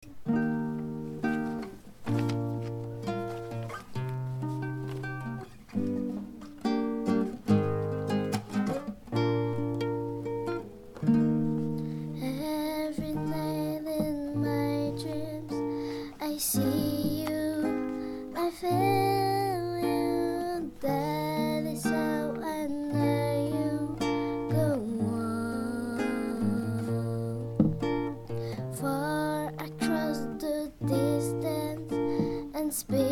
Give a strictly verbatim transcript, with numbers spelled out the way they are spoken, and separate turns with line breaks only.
Every night in my dreams, I see you, I feel you. That is how I know you go on. Far across the distance and space.